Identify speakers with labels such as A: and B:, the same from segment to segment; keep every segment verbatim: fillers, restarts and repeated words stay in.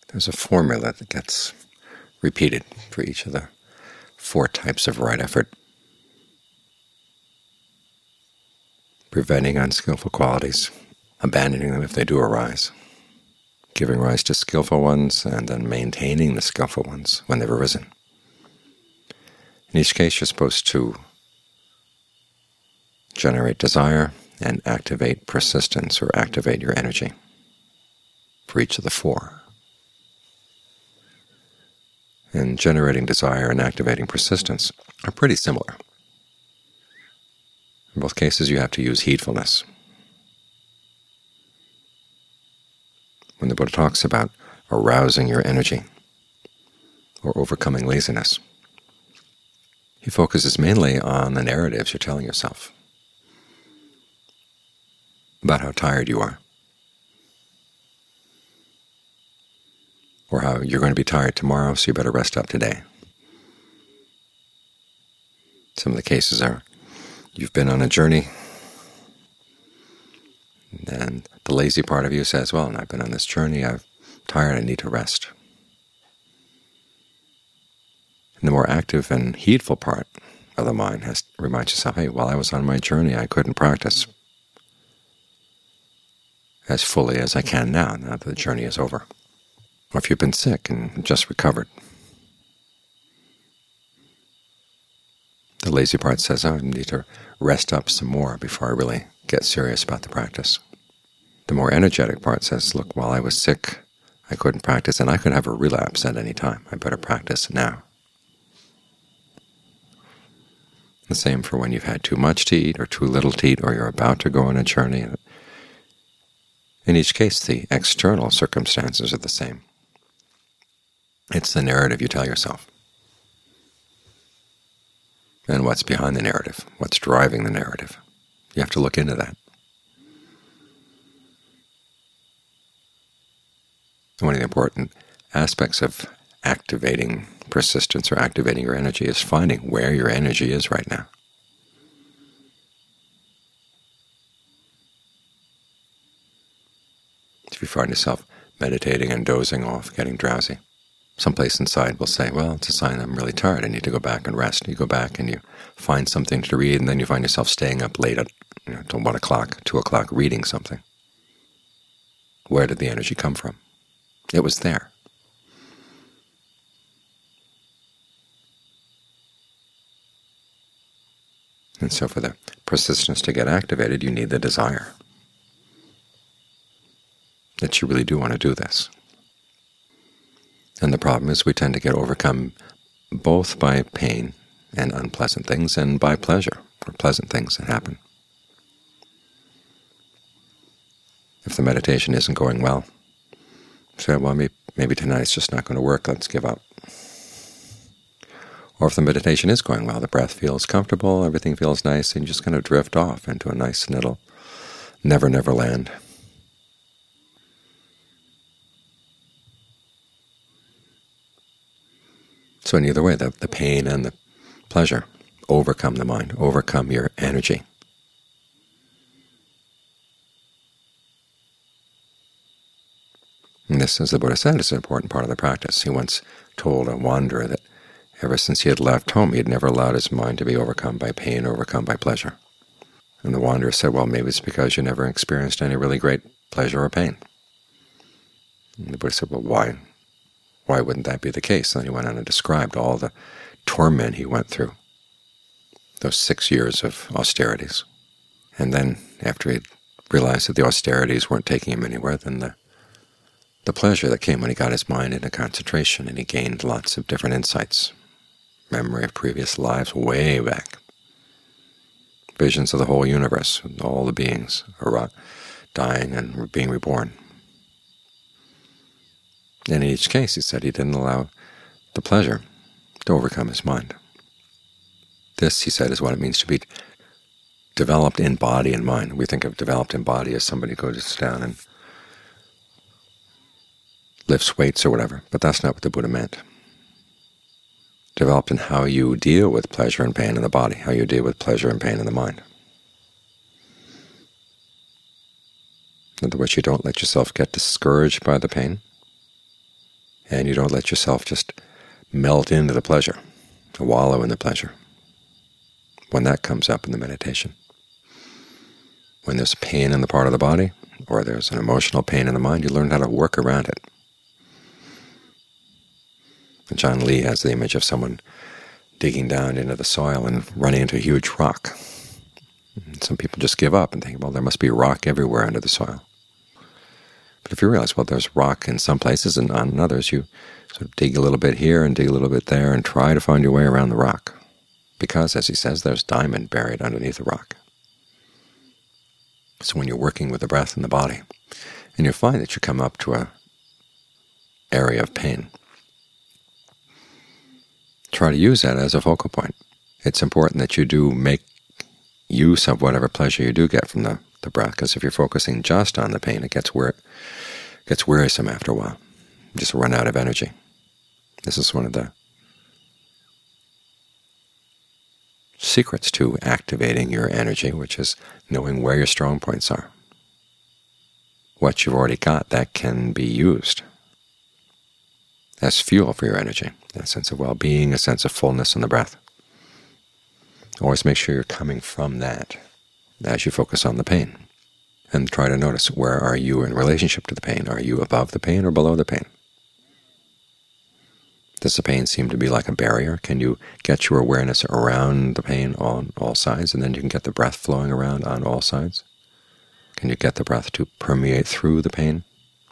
A: There's a formula that gets repeated for each of the four types of right effort: preventing unskillful qualities, abandoning them if they do arise, giving rise to skillful ones, and then maintaining the skillful ones when they've arisen. In each case, you're supposed to generate desire and activate persistence, or activate your energy, for each of the four. And generating desire and activating persistence are pretty similar. In both cases, you have to use heedfulness. When the Buddha talks about arousing your energy or overcoming laziness, he focuses mainly on the narratives you're telling yourself about how tired you are, or how you're going to be tired tomorrow, so you better rest up today. Some of the cases are you've been on a journey, and the lazy part of you says, well, I've been on this journey, I'm tired, I need to rest. And the more active and heedful part of the mind has to remind yourself, hey, while I was on my journey, I couldn't practice as fully as I can now, now that the journey is over. Or if you've been sick and just recovered, the lazy part says, oh, I need to rest up some more before I really get serious about the practice. The more energetic part says, look, while I was sick, I couldn't practice, and I could have a relapse at any time. I better practice now. The same for when you've had too much to eat or too little to eat, or you're about to go on a journey. In each case, the external circumstances are the same. It's the narrative you tell yourself. And what's behind the narrative? What's driving the narrative? You have to look into that. One of the important aspects of activating persistence or activating your energy is finding where your energy is right now. If you find yourself meditating and dozing off, getting drowsy, someplace inside will say, well, it's a sign I'm really tired, I need to go back and rest. You go back and you find something to read, and then you find yourself staying up late at, you know, till one o'clock, two o'clock, reading something. Where did the energy come from? It was there. And so for the persistence to get activated, you need the desire that you really do want to do this. And the problem is we tend to get overcome both by pain and unpleasant things, and by pleasure or pleasant things that happen. If the meditation isn't going well, say, well, maybe, maybe tonight's just not going to work, let's give up. Or if the meditation is going well, the breath feels comfortable, everything feels nice, and you just kind of drift off into a nice little never, never land. So in either way, the, the pain and the pleasure overcome the mind, overcome your energy. And this, as the Buddha said, is an important part of the practice. He once told a wanderer that ever since he had left home, he had never allowed his mind to be overcome by pain or overcome by pleasure. And the wanderer said, well, maybe it's because you never experienced any really great pleasure or pain. And the Buddha said, well, why? Why wouldn't that be the case? And then he went on and described all the torment he went through, those six years of austerities. And then, after he realized that the austerities weren't taking him anywhere, then the, the pleasure that came when he got his mind into concentration, and he gained lots of different insights, memory of previous lives way back, visions of the whole universe, and all the beings are dying and being reborn. And in each case, he said he didn't allow the pleasure to overcome his mind. This, he said, is what it means to be developed in body and mind. We think of developed in body as somebody who goes down and lifts weights or whatever, but that's not what the Buddha meant. Developed in how you deal with pleasure and pain in the body, how you deal with pleasure and pain in the mind. In other words, you don't let yourself get discouraged by the pain. and you don't let yourself just melt into the pleasure, wallow in the pleasure. When that comes up in the meditation, when there's pain in the part of the body, or there's an emotional pain in the mind, you learn how to work around it. And John Lee has the image of someone digging down into the soil and running into a huge rock. And some people just give up and think, well, there must be rock everywhere under the soil. But if you realize, well, there's rock in some places and not in others, you sort of dig a little bit here and dig a little bit there and try to find your way around the rock. Because, as he says, there's diamond buried underneath the rock. So when you're working with the breath in the body, and you find that you come up to a area of pain, try to use that as a focal point. It's important that you do make use of whatever pleasure you do get from the, the breath, because if you're focusing just on the pain, it gets wear, gets wearisome after a while. You just run out of energy. This is one of the secrets to activating your energy, which is knowing where your strong points are. What you've already got, that can be used as fuel for your energy, a sense of well-being, a sense of fullness in the breath. Always make sure you're coming from that as you focus on the pain. And try to notice, where are you in relationship to the pain? Are you above the pain or below the pain? Does the pain seem to be like a barrier? Can you get your awareness around the pain on all sides, and then you can get the breath flowing around on all sides? Can you get the breath to permeate through the pain?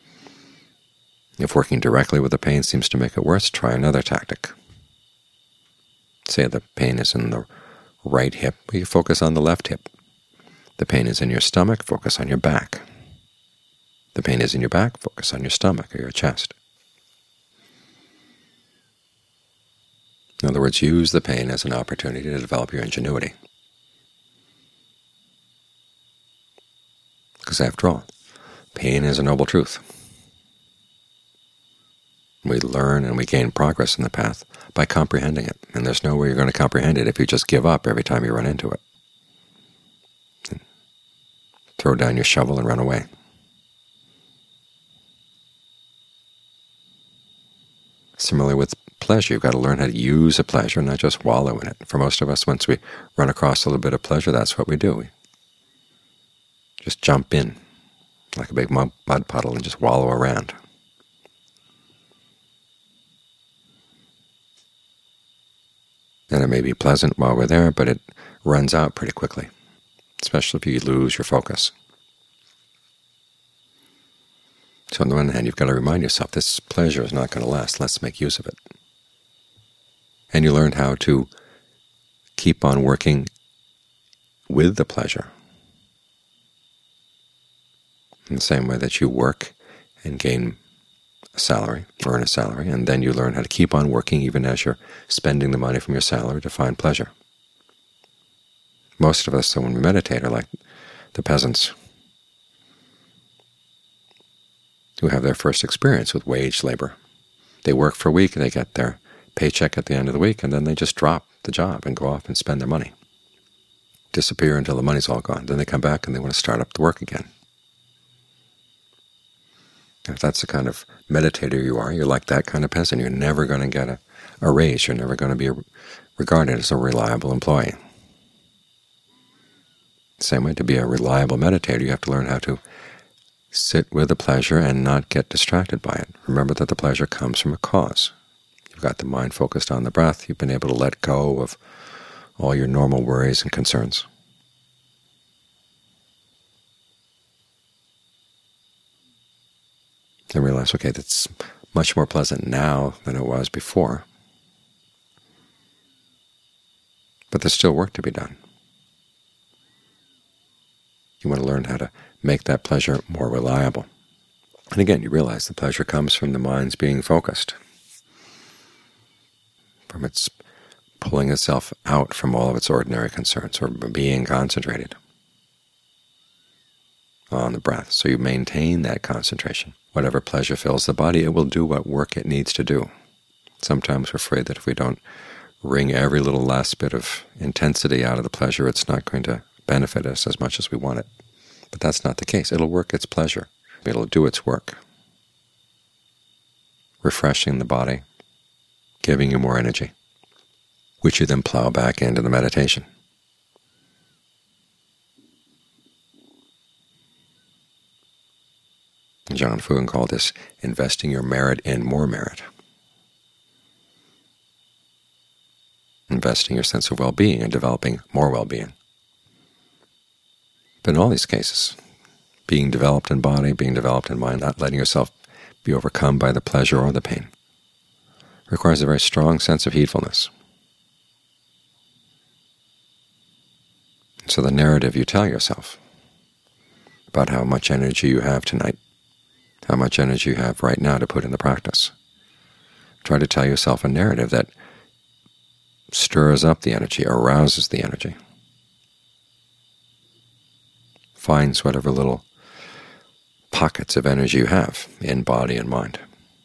A: If working directly with the pain seems to make it worse, try another tactic. Say the pain is in the right hip, you focus on the left hip. The pain is in your stomach, focus on your back. The pain is in your back, focus on your stomach or your chest. In other words, use the pain as an opportunity to develop your ingenuity. Because after all, pain is a noble truth. We learn and we gain progress in the path by comprehending it, and there's no way you're going to comprehend it if you just give up every time you run into it. And throw down your shovel and run away. Similarly with pleasure, you've got to learn how to use a pleasure, not just wallow in it. For most of us, once we run across a little bit of pleasure, that's what we do. We just jump in like a big mud puddle and just wallow around. And it may be pleasant while we're there, but it runs out pretty quickly, especially if you lose your focus. So on the one hand, you've got to remind yourself, this pleasure is not going to last. Let's make use of it. And you learn how to keep on working with the pleasure in the same way that you work and gain a salary, earn a salary, and then you learn how to keep on working even as you're spending the money from your salary to find pleasure. Most of us, so when we meditate, are like the peasants who have their first experience with wage labor. They work for a week, and they get their paycheck at the end of the week, and then they just drop the job and go off and spend their money, disappear until the money's all gone. Then they come back and they want to start up the work again. If that's the kind of meditator you are, you're like that kind of peasant. You're never going to get a, a raise. You're never going to be a, regarded as a reliable employee. Same way, to be a reliable meditator, you have to learn how to sit with the pleasure and not get distracted by it. Remember that the pleasure comes from a cause. You've got the mind focused on the breath. You've been able to let go of all your normal worries and concerns. And realize, okay, that's much more pleasant now than it was before. But there's still work to be done. You want to learn how to make that pleasure more reliable. And again, you realize the pleasure comes from the mind's being focused, from its pulling itself out from all of its ordinary concerns, or being concentrated on the breath. So you maintain that concentration. Whatever pleasure fills the body, it will do what work it needs to do. Sometimes we're afraid that if we don't wring every little last bit of intensity out of the pleasure, it's not going to benefit us as much as we want it. But that's not the case. It'll work its pleasure. It'll do its work. refreshing the body, giving you more energy, which you then plow back into the meditation. John Fugan called this investing your merit in more merit, investing your sense of well-being and developing more well-being. But in all these cases, being developed in body, being developed in mind, not letting yourself be overcome by the pleasure or the pain, requires a very strong sense of heedfulness. So the narrative you tell yourself about how much energy you have tonight, how much energy you have right now to put in the practice, try to tell yourself a narrative that stirs up the energy, arouses the energy, finds whatever little pockets of energy you have in body and mind,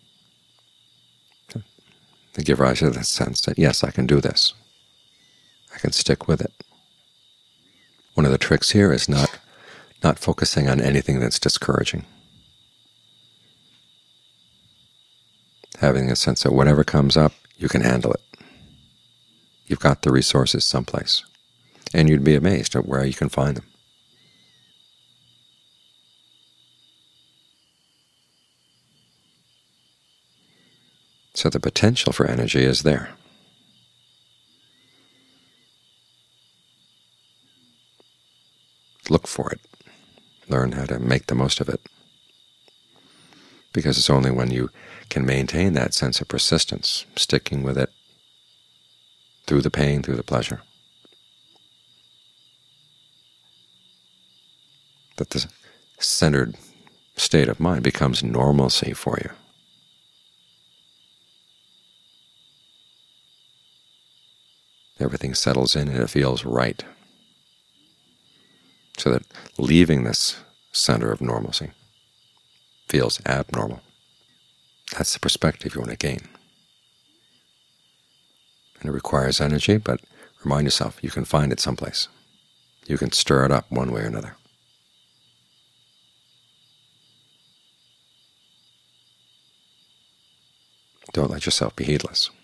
A: to give rise to the sense that, yes, I can do this. I can stick with it. One of the tricks here is not, not focusing on anything that's discouraging. Having a sense that whatever comes up, you can handle it. You've got the resources someplace, and you'd be amazed at where you can find them. So the potential for energy is there. Look for it. Learn how to make the most of it. Because it's only when you can maintain that sense of persistence, sticking with it through the pain, through the pleasure, that the centered state of mind becomes normalcy for you. Everything settles in and it feels right. So that leaving this center of normalcy feels abnormal. That's the perspective you want to gain. And it requires energy, but remind yourself you can find it someplace. You can stir it up one way or another. Don't let yourself be heedless.